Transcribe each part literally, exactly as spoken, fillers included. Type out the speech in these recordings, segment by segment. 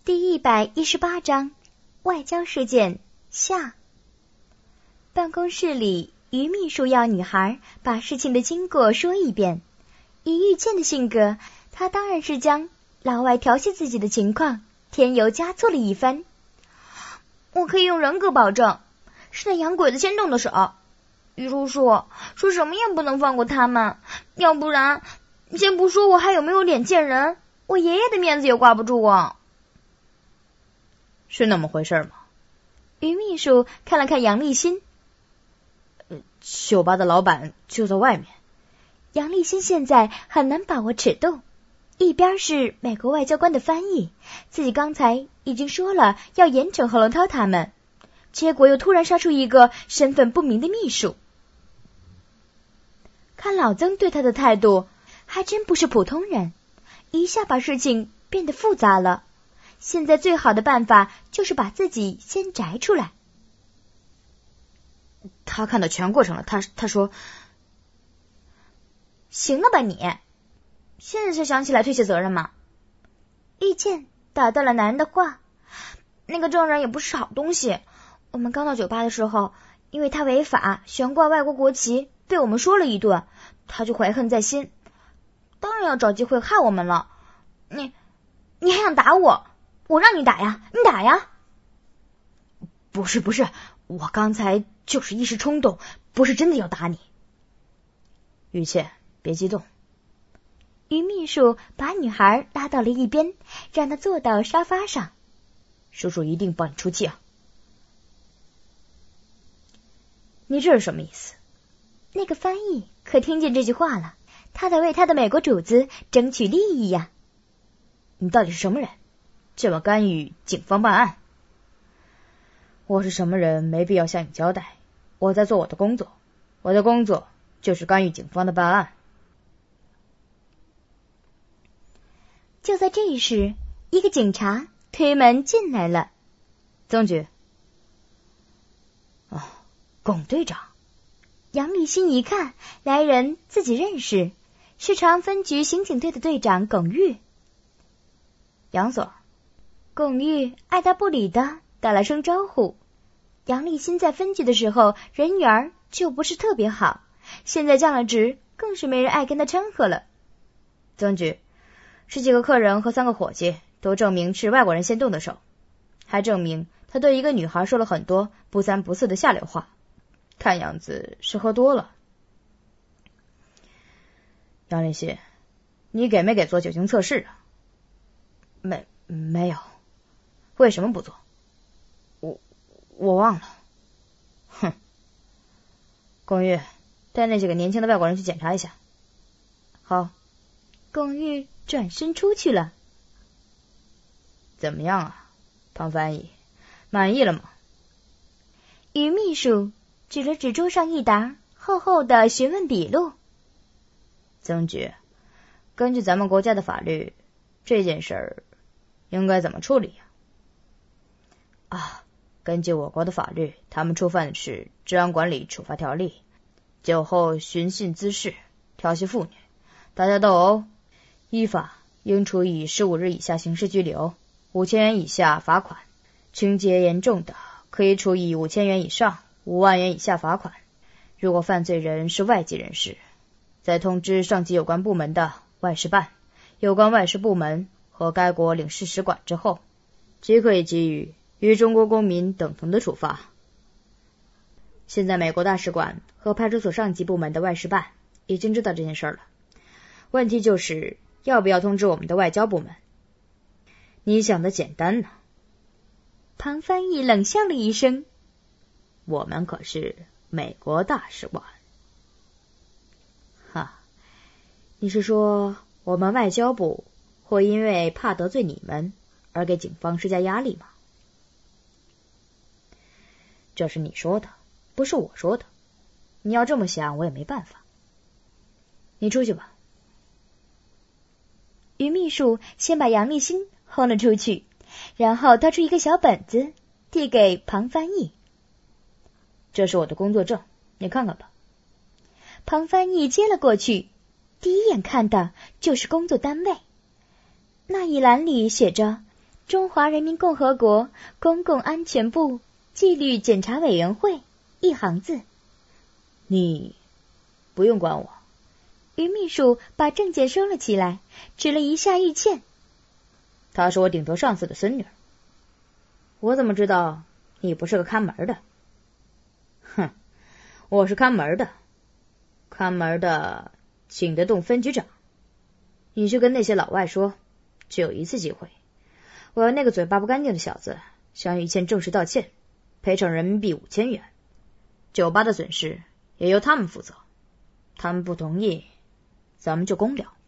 第一百一十八章外交事件下。办公室里，于秘书要女孩把事情的经过说一遍。以玉见的性格，她当然是将老外调戏自己的情况添油加醋了一番。 我可以用人格保证，是那洋鬼子先动的手。于叔叔说什么也不能放过他们，要不然，先不说我还有没有脸见人，我爷爷的面子也挂不住啊。 是那么回事吗？ 于秘书看了看杨立新， 呃，酒吧的老板就在外面。 杨立新现在很难把握尺度，一边是美国外交官的翻译，自己刚才已经说了要严惩何龙涛他们，结果又突然杀出一个身份不明的秘书。看老曾对他的态度，还真不是普通人，一下把事情变得复杂了。现在最好的办法就是把自己先摘出来。 他看到全过程了，他他说：“ 行了吧你，现在才想起来推卸责任吗？” 玉见打断了男人的话：“ 那个证人也不是好东西，我们刚到酒吧的时候，因为他违法悬挂外国国旗，被我们说了一顿，他就怀恨在心，当然要找机会害我们了。你，你还想打我？我让你打呀，你打呀！” 不是不是，我刚才就是一时冲动，不是真的要打你。玉倩，别激动。 于秘书把女孩拉到了一边，让她坐到沙发上。 叔叔一定帮你出气啊。你这是什么意思？ 那个翻译可听见这句话了，他在为他的美国主子争取利益呀。 你到底是什么人？这么干预警方办案？我是什么人没必要向你交代，我在做我的工作，我的工作就是干预警方的办案。 就在这时，一个警察推门进来了。 曾局。哦，龚队长。 杨立新一看，来人自己认识，是朝阳分局刑警队的队长龚玉。 杨所。 龚玉爱答不理的打了声招呼。杨立新在分局的时候人缘就不是特别好，现在降了职，更是没人爱跟他掺和了。 曾局，十几个客人和三个伙计都证明是外国人先动的手，还证明他对一个女孩说了很多不三不四的下流话，看样子是喝多了。杨立新，你给没给做酒精测试啊？没，没有。为什么不做？我我忘了。哼。龚玉，带那几个年轻的外国人去检查一下。好。 龚玉转身出去了。 怎么样啊，庞翻译，满意了吗？ 于秘书指了指桌上一沓厚厚的询问笔录。 曾局，根据咱们国家的法律，这件事儿应该怎么处理呀？啊，根据我国的法律，他们触犯的是《治安管理处罚条例》，酒后寻衅滋事、调戏妇女、打架斗殴，依法应处以十五日以下刑事拘留、五千元以下罚款；情节严重的，可以处以五千元以上五万元以下罚款。如果犯罪人是外籍人士，在通知上级有关部门的外事办、有关外事部门和该国领事使馆之后，即可以给予与中国公民等同的处罚。现在美国大使馆和派出所上级部门的外事办已经知道这件事了，问题就是要不要通知我们的外交部门。你想的简单呢？ 庞翻译冷笑了一声， 我们可是美国大使馆。哈，你是说我们外交部会因为怕得罪你们而给警方施加压力吗？这是你说的，不是我说的。你要这么想，我也没办法。你出去吧。 于秘书先把杨立新轰了出去，然后掏出一个小本子递给庞翻译。 这是我的工作证，你看看吧。 庞翻译接了过去，第一眼看的就是工作单位，那一栏里写着中华人民共和国公共安全部纪律检查委员会，一行字。 你不用管我。 于秘书把证件收了起来，指了一下玉倩。 她是我顶头上司的孙女儿。我怎么知道你不是个看门的？哼，我是看门的。看门的请得动分局长。你去跟那些老外说，只有一次机会，我要那个嘴巴不干净的小子向玉倩正式道歉，赔偿人民币五千元。酒吧的损失也由他们负责。他们不同意，咱们就公了。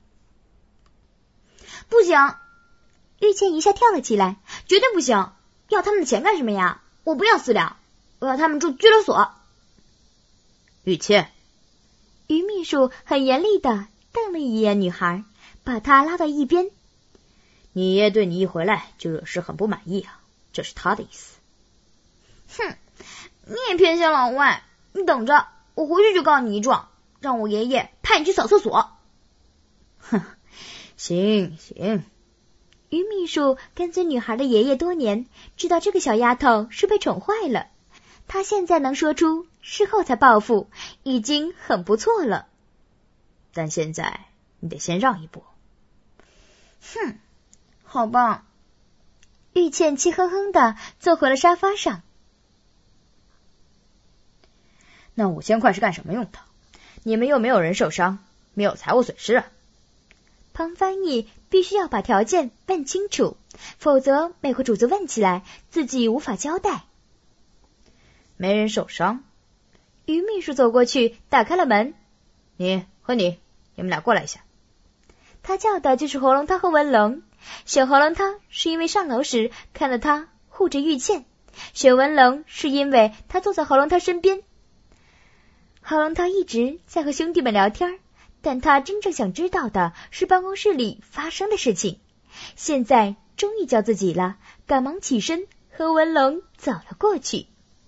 不行！ 玉倩一下跳了起来， 绝对不行！要他们的钱干什么呀？我不要私了，我要他们住拘留所。 玉倩， 于秘书很严厉地瞪了一眼女孩，把她拉到一边。 你爷爷对你一回来就惹事很不满意啊，这是他的意思。 哼，你也偏心老外，你等着，我回去就告你一状，让我爷爷派你去扫厕所。 哼，行行。 于秘书跟随女孩的爷爷多年，知道这个小丫头是被宠坏了。她现在能说出事后才报复，已经很不错了。 但现在你得先让一步。 哼，好吧。 玉倩气哼哼的坐回了沙发上。 那五千块是干什么用的？你们又没有人受伤，没有财务损失啊。 庞翻译必须要把条件问清楚，否则每回主子问起来，自己无法交代。 没人受伤。 于秘书走过去，打开了门。 你和你，你们俩过来一下。 他叫的就是喉咙汤和文龙。选喉咙汤是因为上楼时看到他护着玉倩，选文龙是因为他坐在喉咙汤身边。喉咙汤一直在和兄弟们聊天，但他真正想知道的是办公室里发生的事情。现在终于叫自己了，赶忙起身和文龙走了过去。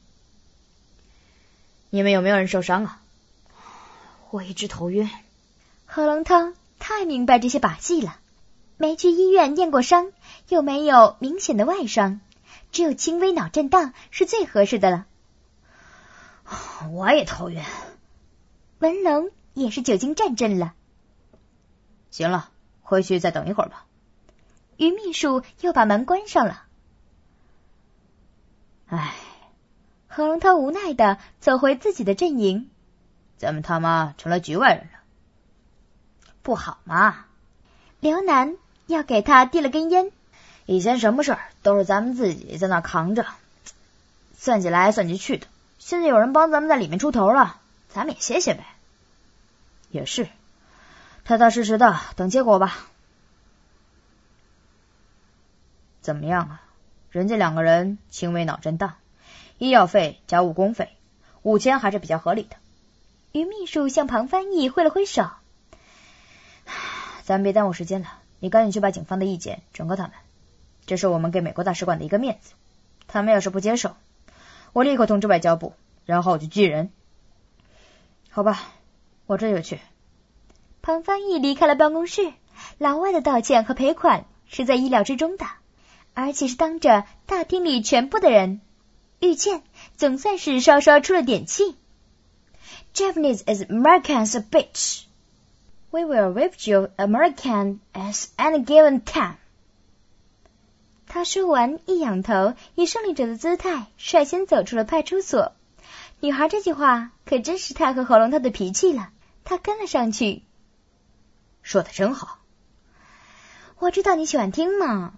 你们有没有人受伤啊？ 我一直头晕。 喉咙汤太明白这些把戏了，没去医院验过伤，又没有明显的外伤，只有轻微脑震荡是最合适的了。 我也头晕。 文龙也是久经战阵了。 行了，回去再等一会儿吧。 于秘书又把门关上了。 唉， 喉咙汤无奈的走回自己的阵营。 咱们他妈成了局外人了，不好嘛。 刘楠要给他递了根烟。 以前什么事儿都是咱们自己在那扛着，算计来算计去的，现在有人帮咱们在里面出头了，咱们也歇歇呗。也是，踏踏实实的等结果吧。怎么样啊？人家两个人轻微脑震荡，医药费加误工费，五千还是比较合理的。 于秘书向庞翻译挥了挥手。 咱们别耽误时间了，你赶紧去把警方的意见转告他们，这是我们给美国大使馆的一个面子。他们要是不接受，我立刻通知外交部，然后我就拒人。好吧，我这就去。 庞翻译离开了办公室，老外的道歉和赔款是在意料之中的，而且是当着大厅里全部的人。玉倩总算是稍稍出了点气。 Japanese is Americans a bitch. We will whip you American at any given time. 他说完一仰头，以胜利者的姿态率先走出了派出所。女孩这句话可真是太合喉咙汤的脾气了，他跟了上去。 说的真好。 我知道你喜欢听嘛。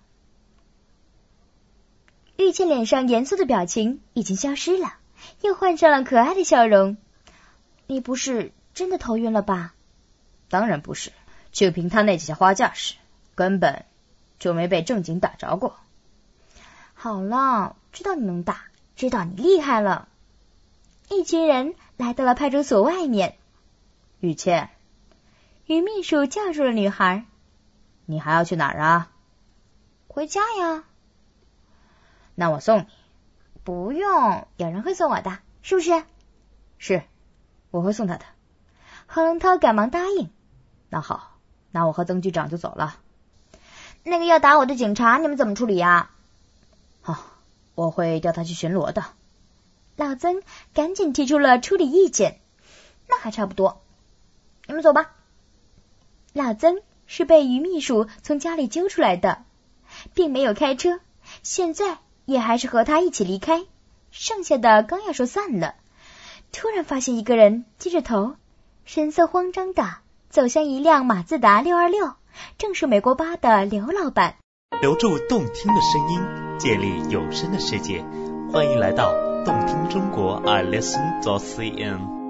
玉倩脸上严肃的表情已经消失了，又换上了可爱的笑容。你不是真的头晕了吧？ 当然不是，就凭他那几下花架势，根本就没被正经打着过。 好了，知道你能打，知道你厉害了。一群人来到了派出所外面。 玉倩， 于秘书叫住了女孩。 你还要去哪儿啊？ 回家呀。 那我送你。 不用，有人会送我的，是不是？ 是，我会送他的。 何龙涛赶忙答应。 那好，那我和曾局长就走了。 那个要打我的警察，你们怎么处理呀？ 好、哦，我会调他去巡逻的。 老曾赶紧提出了处理意见。 那还差不多，你们走吧。 老曾是被于秘书从家里揪出来的，并没有开车，现在也还是和他一起离开。剩下的刚要说散了，突然发现一个人低着头，神色慌张的走向一辆马自达六二六，正是美国巴的刘老板。 留住动听的声音，建立有声的世界，欢迎来到动听中国 I listen dot c n。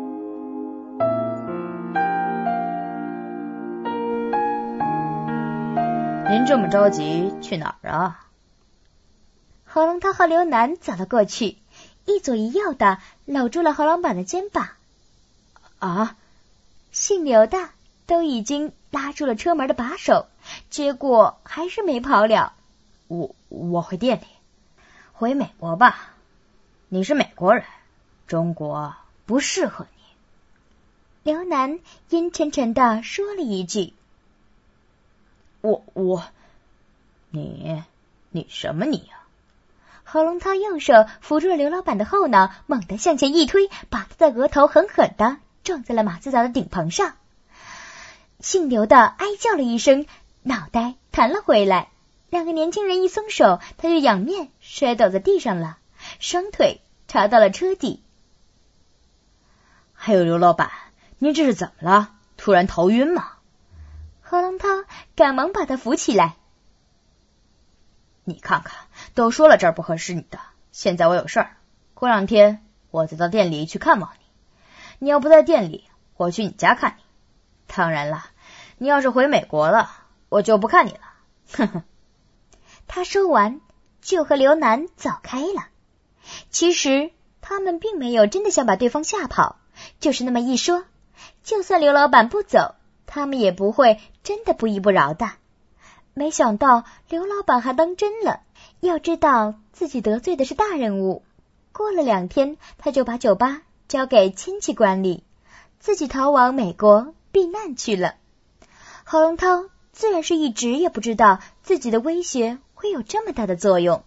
您这么着急去哪儿啊？ 何龙涛和刘楠走了过去，一左一右的搂住了何老板的肩膀。 啊， 姓刘的都已经拉住了车门的把手，结果还是没跑了。 我我回店里，回美国吧。你是美国人，中国不适合你。 刘楠阴沉沉的说了一句。 我我，你你什么你呀、啊？ 何龙涛右手扶住了刘老板的后脑，猛地向前一推，把他的额头狠狠地撞在了马自达的顶棚上。姓刘的哀叫了一声，脑袋弹了回来。两个年轻人一松手，他就仰面摔倒在地上了，双腿插到了车底。 还有刘老板，您这是怎么了？突然头晕吗？ 何龙涛赶忙把他扶起来。 你看看，都说了这儿不合适你的，现在我有事儿，过两天我再到店里去看望你。你要不在店里，我去你家看你。当然了，你要是回美国了，我就不看你了。哼哼。 他说完就和刘楠走开了。其实他们并没有真的想把对方吓跑，就是那么一说，就算刘老板不走，他们也不会真的不依不饶的。没想到刘老板还当真了，要知道自己得罪的是大人物。过了两天，他就把酒吧交给亲戚管理，自己逃往美国避难去了。何龙涛自然是一直也不知道自己的威胁会有这么大的作用。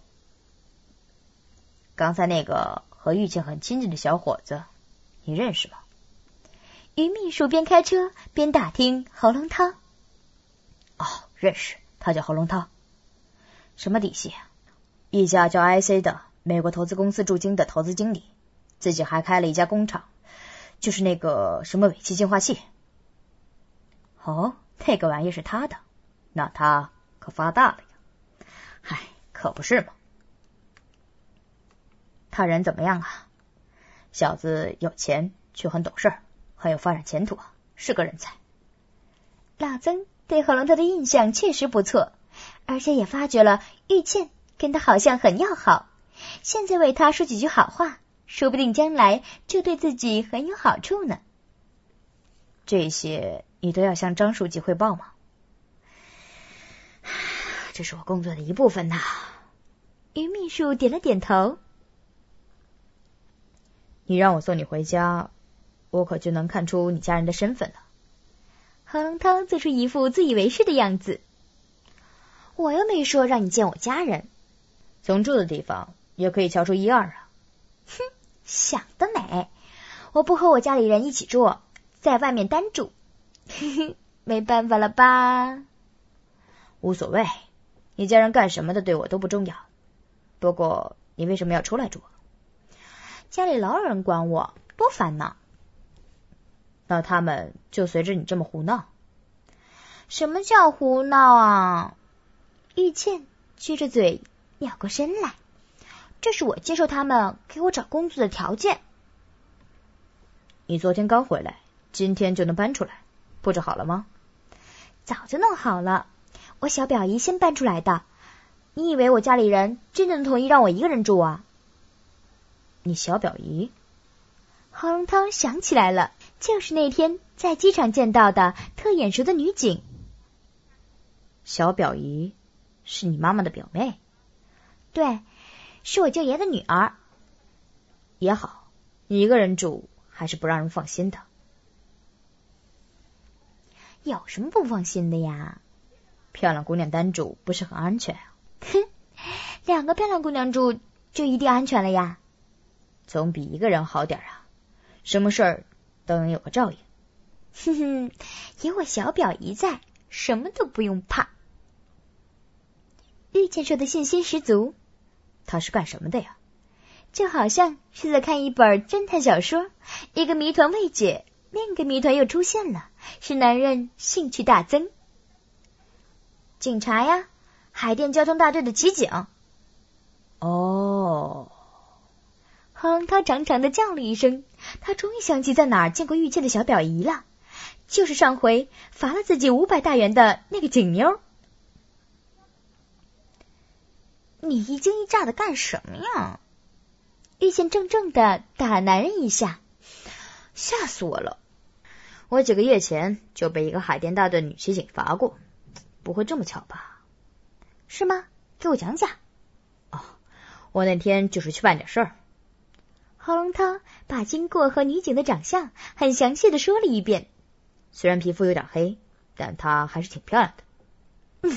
刚才那个和玉倩很亲近的小伙子，你认识吗？ 于秘书边开车边打听侯龙涛。 哦，认识，他叫侯龙涛。什么底细？一家叫 I C 的美国投资公司驻京的投资经理，自己还开了一家工厂，就是那个什么尾气净化器。哦，那个玩意是他的，那他可发大了呀。唉，可不是嘛。他人怎么样啊？小子有钱，却很懂事，很有发展前途，是个人才。 老曾对何龙涛的印象确实不错，而且也发觉了玉倩跟他好像很要好，现在为他说几句好话，说不定将来就对自己很有好处呢。 这些你都要向张书记汇报吗？这是我工作的一部分呐。 于秘书点了点头。 你让我送你回家，我可就能看出你家人的身份了。 何龙涛做出一副自以为是的样子。 我又没说让你见我家人。 从住的地方也可以瞧出一二啊。 哼，想得美！我不和我家里人一起住，在外面单住。 没办法了吧？ 无所谓，你家人干什么的对我都不重要。不过你为什么要出来住？ 家里老有人管我，多烦恼。 那他们就随着你这么胡闹？ 什么叫胡闹啊？ 玉倩撅着嘴扭过身来。 这是我接受他们给我找工作的条件。 你昨天刚回来，今天就能搬出来，布置好了吗？ 早就弄好了，我小表姨先搬出来的。你以为我家里人真的同意让我一个人住啊？ 你小表姨？ 何龙涛想起来了，就是那天在机场见到的特眼熟的女警。 小表姨是你妈妈的表妹？ 对，是我舅爷的女儿。 也好，你一个人住还是不让人放心的。 有什么不放心的呀？ 漂亮姑娘单住不是很安全啊？ 哼，两个漂亮姑娘住就一定安全了呀？ 总比一个人好点啊，什么事儿都能有个照应。 哼哼，有我小表姨在，什么都不用怕。玉倩说的信心十足。 他是干什么的呀？ 就好像是在看一本侦探小说，一个谜团未解，另一个谜团又出现了，使男人兴趣大增。警察呀，海淀交通大队的骑警。 哦， 何龙涛长长的叫了一声，他终于想起在哪儿见过玉倩的小表姨了，就是上回罚了自己五百大元的那个警妞。你一惊一乍的干什么呀？玉倩怔怔的打了男人一下， 吓死我了！我几个月前就被一个海淀大队女骑警罚过，不会这么巧吧？ 是吗？给我讲讲。 哦，我那天就是去办点事儿。 何龙涛把经过和女警的长相很详细的说了一遍。 虽然皮肤有点黑，但她还是挺漂亮的。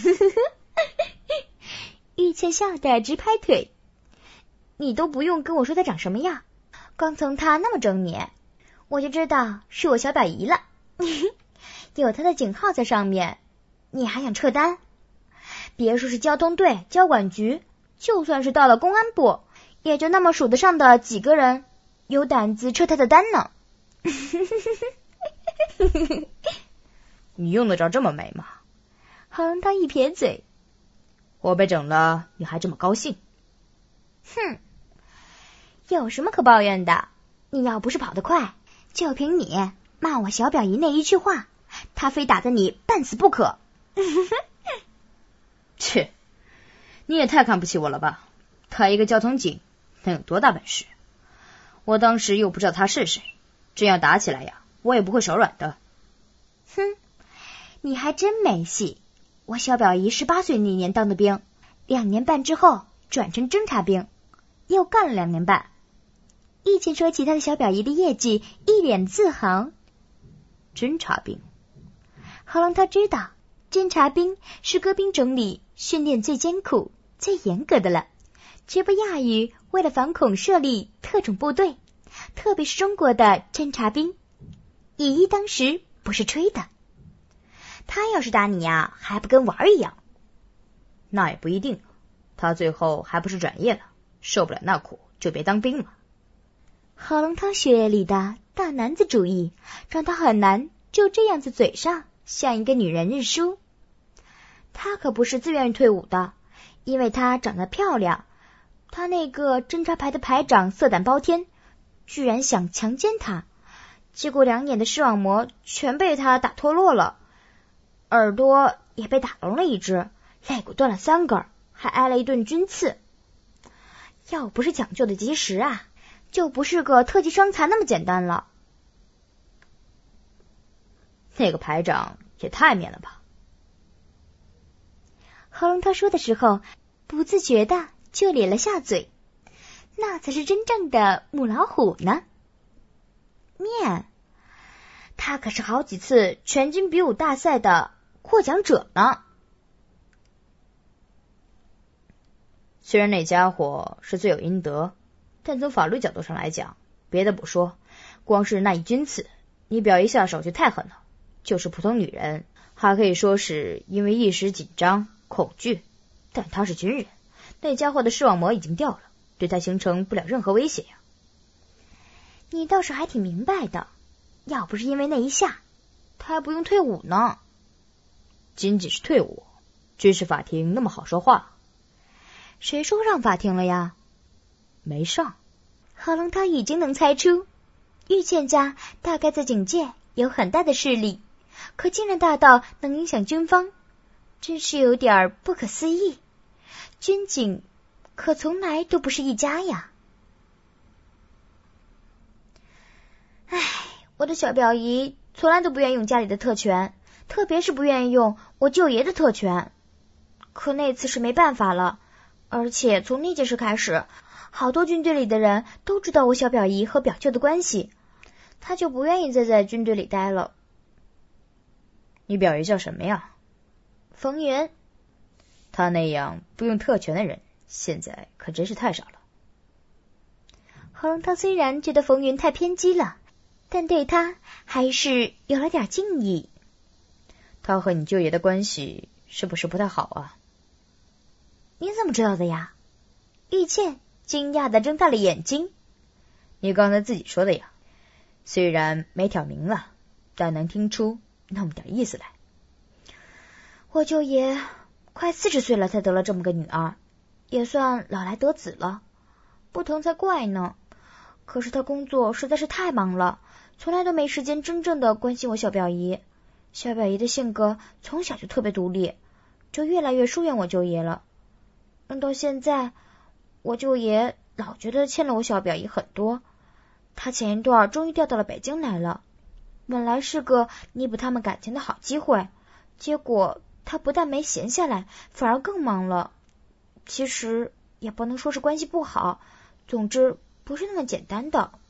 玉倩笑得直拍腿。你都不用跟我说她长什么样，光从她那么狰狞，我就知道是我小表姨了。有她的警号在上面，你还想撤单？别说是交通队、交管局，就算是到了公安部，也就那么数得上的几个人有胆子撤她的单呢。 你用得着这么美吗？ 何龙涛一撇嘴。 我被整了，你还这么高兴？ 哼，有什么可抱怨的？你要不是跑得快，就凭你骂我小表姨那一句话，她非打得你半死不可。 切，你也太看不起我了吧？他一个交通警能有多大本事？我当时又不知道他是谁，真要打起来呀，我也不会手软的。 哼，你还真没戏。我小表姨十八岁那年当的兵，两年半之后转成侦察兵，又干了两年半。玉倩说起她的小表姨的业绩，一脸自豪。 侦察兵？ 何龙涛知道，侦察兵是各兵种里训练最艰苦、最严格的了，绝不亚于为了反恐设立特种部队，特别是中国的侦察兵。以一当十，不是吹的。他要是打你呀，还不跟玩一样？ 那也不一定，他最后还不是转业了，受不了那苦就别当兵了。 何龙涛血液里的大男子主义，让他很难就这样在嘴上像一个女人认输。他可不是自愿退伍的，因为他长得漂亮。他那个侦察排的排长色胆包天，居然想强奸他，结果两眼的视网膜全被他打脱落了。耳朵也被打聋了一只，肋骨断了三根，还挨了一顿军刺。要不是抢救的及时啊，就不是个特级伤残那么简单了。 那个排长也太面了吧？ 何龙涛说的时候，不自觉的就咧了下嘴，那才是真正的母老虎呢。面，他可是好几次全军比武大赛的获奖者呢。 虽然那家伙是罪有应得，但从法律角度上来讲，别的不说，光是那一军刺，你表姨下手就太狠了。就是普通女人，还可以说是因为一时紧张恐惧，但他是军人，那家伙的视网膜已经掉了，对他形成不了任何威胁呀。 你倒是还挺明白的，要不是因为那一下，他还不用退伍呢。 仅仅是退伍，军事法庭那么好说话？ 谁说上法庭了呀？ 没上。 何龙涛已经能猜出，玉倩家大概在警界有很大的势力，可竟然大到能影响军方，真是有点不可思议。军警可从来都不是一家呀。唉，我的小表姨从来都不愿意用家里的特权，特别是不愿意用我舅爷的特权。可那次是没办法了，而且从那件事开始，好多军队里的人都知道我小表姨和表舅的关系，他就不愿意再在军队里待了。 你表姨叫什么呀？ 冯云。 他那样不用特权的人，现在可真是太少了。 何龙涛虽然觉得冯云太偏激了，但对他还是有了点敬意。 他和你舅爷的关系是不是不太好啊？ 你怎么知道的呀？玉倩惊讶地睁大了眼睛。 你刚才自己说的呀，虽然没挑明了，但能听出那么点意思来。 我舅爷快四十岁了才得了这么个女儿，也算老来得子了，不疼才怪呢。可是他工作实在是太忙了，从来都没时间真正的关心我小表姨。小表姨的性格从小就特别独立，就越来越疏远我舅爷了。到现在，我舅爷老觉得欠了我小表姨很多。他前一段终于调到了北京来了，本来是个弥补他们感情的好机会，结果他不但没闲下来，反而更忙了。其实也不能说是关系不好，总之不是那么简单的。